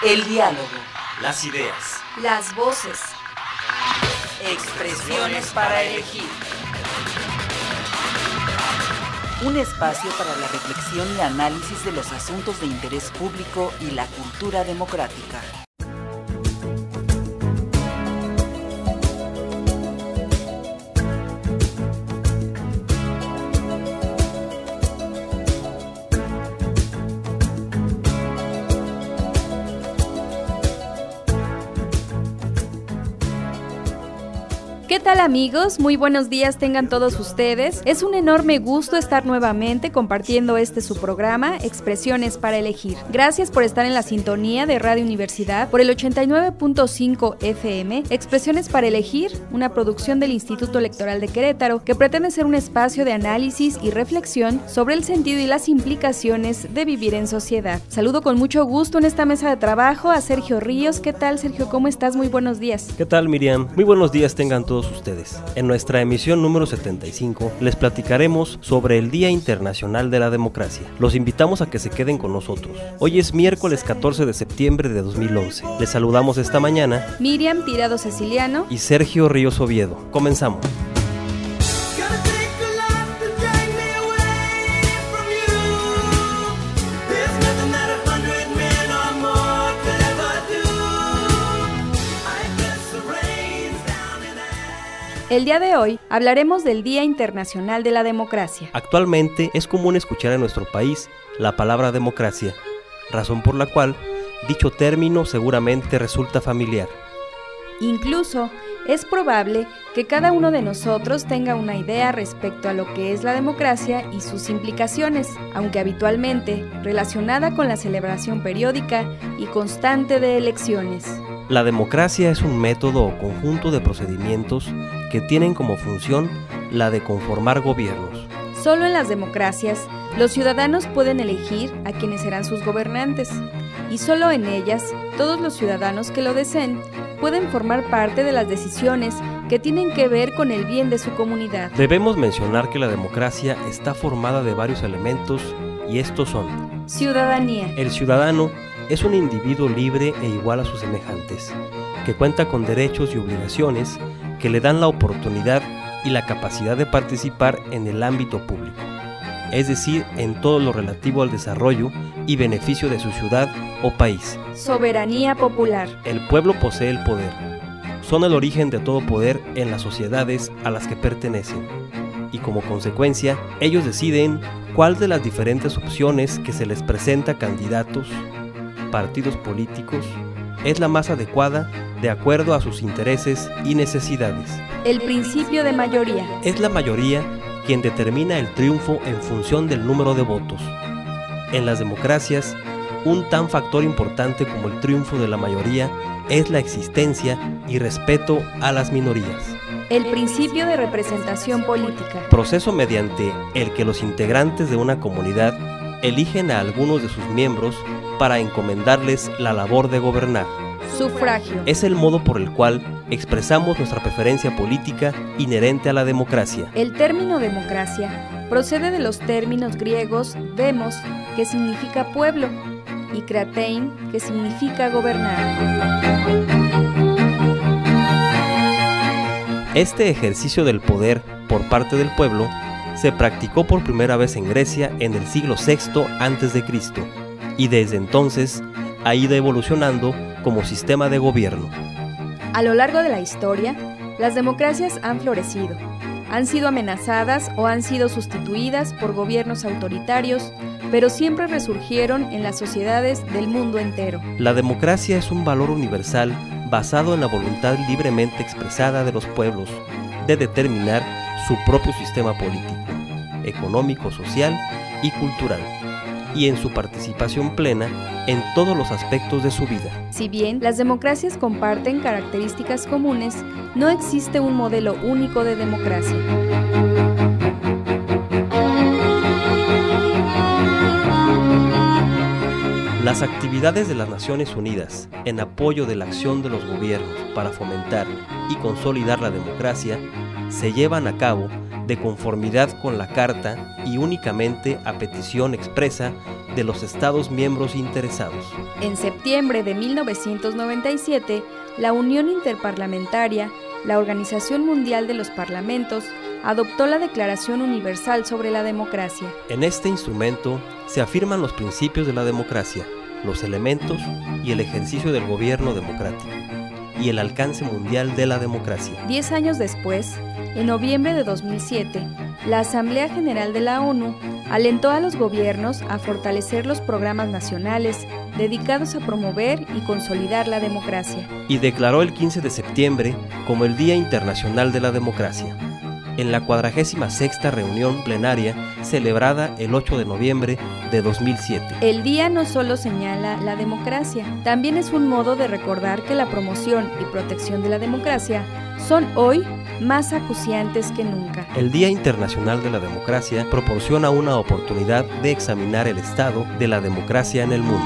El diálogo. Las ideas. Las voces. Expresiones para elegir. Un espacio para la reflexión y análisis de los asuntos de interés público y la cultura democrática. ¿Qué tal, amigos? Muy buenos días tengan todos ustedes. Es un enorme gusto estar nuevamente compartiendo su programa, Expresiones para Elegir. Gracias por estar en la sintonía de Radio Universidad por el 89.5 FM. Expresiones para Elegir, una producción del Instituto Electoral de Querétaro que pretende ser un espacio de análisis y reflexión sobre el sentido y las implicaciones de vivir en sociedad. Saludo con mucho gusto en esta mesa de trabajo a Sergio Ríos. ¿Qué tal, Sergio? ¿Cómo estás? Muy buenos días. ¿Qué tal, Miriam? Muy buenos días tengan todos ustedes. En nuestra emisión número 75 les platicaremos sobre el Día Internacional de la Democracia. Los invitamos a que se queden con nosotros. Hoy es miércoles 14 de septiembre de 2011. Les saludamos esta mañana Miriam Tirado Ceciliano y Sergio Ríos Oviedo. Comenzamos. El día de hoy hablaremos del Día Internacional de la Democracia. Actualmente es común escuchar en nuestro país la palabra democracia, razón por la cual dicho término seguramente resulta familiar. Incluso es probable que cada uno de nosotros tenga una idea respecto a lo que es la democracia y sus implicaciones, aunque habitualmente relacionada con la celebración periódica y constante de elecciones. La democracia es un método o conjunto de procedimientos que tienen como función la de conformar gobiernos. Solo en las democracias, los ciudadanos pueden elegir a quienes serán sus gobernantes, y solo en ellas, todos los ciudadanos que lo deseen pueden formar parte de las decisiones que tienen que ver con el bien de su comunidad. Debemos mencionar que la democracia está formada de varios elementos, y estos son: ciudadanía. El ciudadano es un individuo libre e igual a sus semejantes, que cuenta con derechos y obligaciones que le dan la oportunidad y la capacidad de participar en el ámbito público, es decir, en todo lo relativo al desarrollo y beneficio de su ciudad o país. Soberanía popular. El pueblo posee el poder. Son el origen de todo poder en las sociedades a las que pertenecen, y como consecuencia, ellos deciden cuál de las diferentes opciones que se les presenta a candidatos, partidos políticos, es la más adecuada de acuerdo a sus intereses y necesidades. El principio de mayoría. Es la mayoría quien determina el triunfo en función del número de votos. En las democracias, un tan factor importante como el triunfo de la mayoría es la existencia y respeto a las minorías. El principio de representación política. Proceso mediante el que los integrantes de una comunidad eligen a algunos de sus miembros para encomendarles la labor de gobernar. Sufragio. Es el modo por el cual expresamos nuestra preferencia política inherente a la democracia. El término democracia procede de los términos griegos demos, que significa pueblo, y kratein, que significa gobernar. Este ejercicio del poder por parte del pueblo se practicó por primera vez en Grecia en el siglo VI a.C. y desde entonces ha ido evolucionando como sistema de gobierno. A lo largo de la historia, las democracias han florecido, han sido amenazadas o han sido sustituidas por gobiernos autoritarios, pero siempre resurgieron en las sociedades del mundo entero. La democracia es un valor universal basado en la voluntad libremente expresada de los pueblos de determinar su propio sistema político, económico, social y cultural, y en su participación plena en todos los aspectos de su vida. Si bien las democracias comparten características comunes, no existe un modelo único de democracia. Las actividades de las Naciones Unidas en apoyo de la acción de los gobiernos para fomentar y consolidar la democracia se llevan a cabo de conformidad con la Carta y únicamente a petición expresa de los Estados miembros interesados. En septiembre de 1997, la Unión Interparlamentaria, la Organización Mundial de los Parlamentos, adoptó la Declaración Universal sobre la Democracia. En este instrumento se afirman los principios de la democracia, los elementos y el ejercicio del gobierno democrático y el alcance mundial de la democracia. 10 años después, en noviembre de 2007, la Asamblea General de la ONU alentó a los gobiernos a fortalecer los programas nacionales dedicados a promover y consolidar la democracia. Y declaró el 15 de septiembre como el Día Internacional de la Democracia, en la 46ª reunión plenaria celebrada el 8 de noviembre de 2007. El día no solo señala la democracia, también es un modo de recordar que la promoción y protección de la democracia son hoy más acuciantes que nunca. El Día Internacional de la Democracia proporciona una oportunidad de examinar el estado de la democracia en el mundo.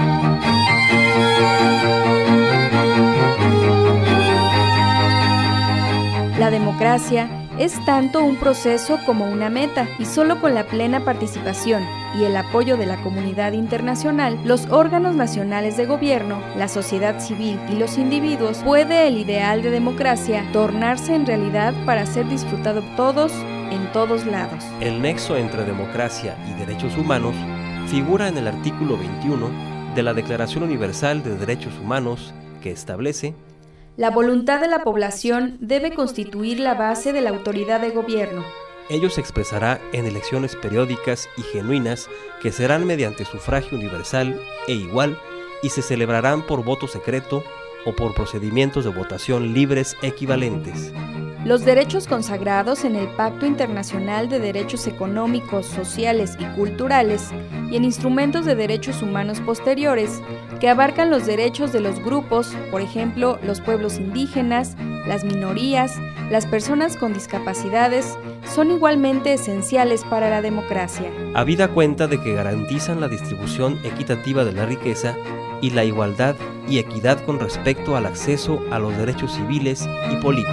La democracia es tanto un proceso como una meta, y solo con la plena participación y el apoyo de la comunidad internacional, los órganos nacionales de gobierno, la sociedad civil y los individuos, puede el ideal de democracia tornarse en realidad para ser disfrutado todos en todos lados. El nexo entre democracia y derechos humanos figura en el artículo 21 de la Declaración Universal de Derechos Humanos, que establece: la voluntad de la población debe constituir la base de la autoridad de gobierno. Ello se expresará en elecciones periódicas y genuinas que serán mediante sufragio universal e igual y se celebrarán por voto secreto o por procedimientos de votación libres equivalentes. Los derechos consagrados en el Pacto Internacional de Derechos Económicos, Sociales y Culturales y en instrumentos de derechos humanos posteriores, que abarcan los derechos de los grupos, por ejemplo, los pueblos indígenas, las minorías, las personas con discapacidades, son igualmente esenciales para la democracia. Habida cuenta de que garantizan la distribución equitativa de la riqueza y la igualdad y equidad con respecto al acceso a los derechos civiles y políticos.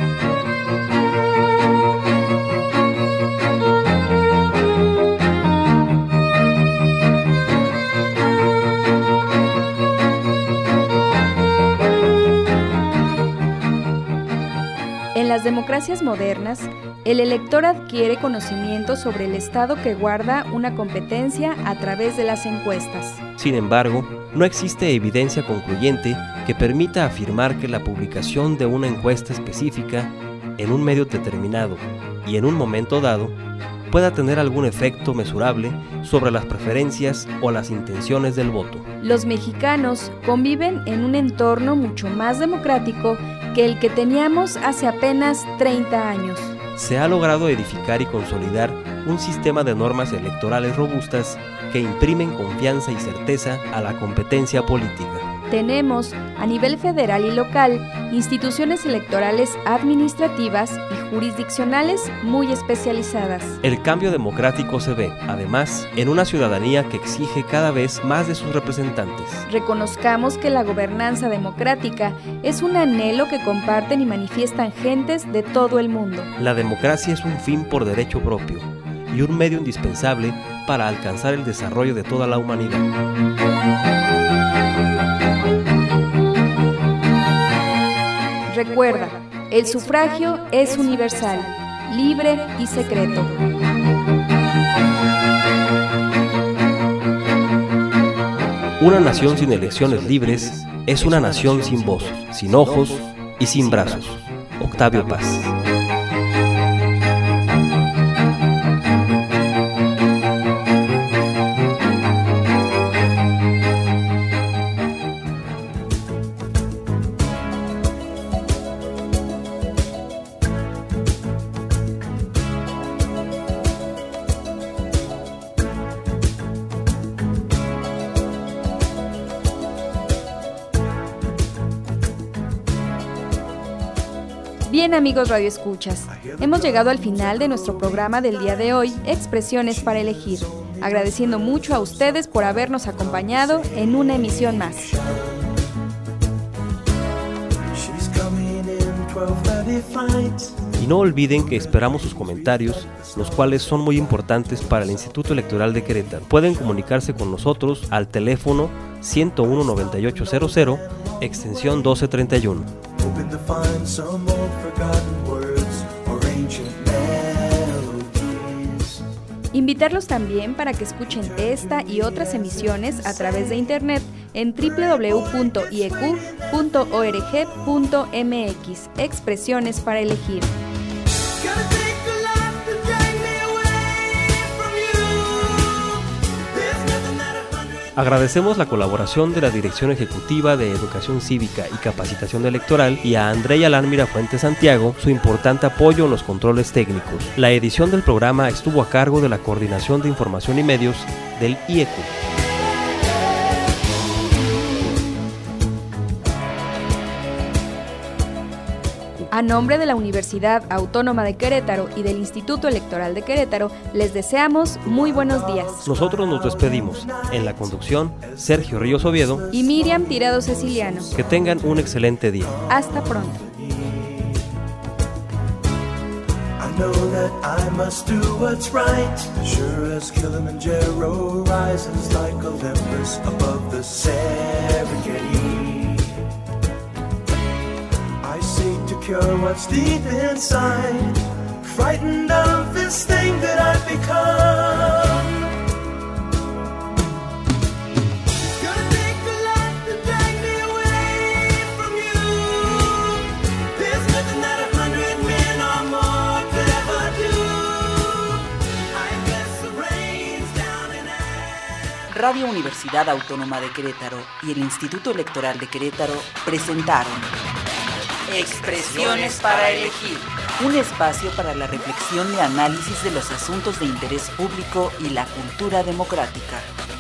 En las democracias modernas, el elector adquiere conocimiento sobre el Estado que guarda una competencia a través de las encuestas. Sin embargo, no existe evidencia concluyente que permita afirmar que la publicación de una encuesta específica en un medio determinado y en un momento dado pueda tener algún efecto mesurable sobre las preferencias o las intenciones del voto. Los mexicanos conviven en un entorno mucho más democrático que el que teníamos hace apenas 30 años. Se ha logrado edificar y consolidar un sistema de normas electorales robustas que imprimen confianza y certeza a la competencia política. Tenemos, a nivel federal y local, instituciones electorales administrativas y jurisdiccionales muy especializadas. El cambio democrático se ve, además, en una ciudadanía que exige cada vez más de sus representantes. Reconozcamos que la gobernanza democrática es un anhelo que comparten y manifiestan gentes de todo el mundo. La democracia es un fin por derecho propio y un medio indispensable para alcanzar el desarrollo de toda la humanidad. Recuerda, el sufragio es universal, libre y secreto. Una nación sin elecciones libres es una nación sin voz, sin ojos y sin brazos. Octavio Paz. Bien, amigos radioescuchas, hemos llegado al final de nuestro programa del día de hoy, Expresiones para Elegir, agradeciendo mucho a ustedes por habernos acompañado en una emisión más. Y no olviden que esperamos sus comentarios, los cuales son muy importantes para el Instituto Electoral de Querétaro. Pueden comunicarse con nosotros al teléfono 101-9800, extensión 1231. Invitarlos también para que escuchen esta y otras emisiones a través de internet en www.iecu.org.mx. Expresiones para elegir. Agradecemos la colaboración de la Dirección Ejecutiva de Educación Cívica y Capacitación Electoral y a Andrea Lán Fuentes Santiago su importante apoyo en los controles técnicos. La edición del programa estuvo a cargo de la Coordinación de Información y Medios del IECU. A nombre de la Universidad Autónoma de Querétaro y del Instituto Electoral de Querétaro, les deseamos muy buenos días. Nosotros nos despedimos. En la conducción, Sergio Ríos Oviedo y Miriam Tirado Ceciliano. Que tengan un excelente día. Hasta pronto. I know that I must do what's right. Sure as Kilimanjaro rises like Olympus above the Serengeti. I seek to cure what's deep inside, frightened of this thing that I've become. It's gonna take a lot to drag me away from you. There's nothing that 100 men or more could ever do. I guess the rain's down in air. Radio Universidad Autónoma de Querétaro y el Instituto Electoral de Querétaro presentaron Expresiones para elegir, un espacio para la reflexión y análisis de los asuntos de interés público y la cultura democrática.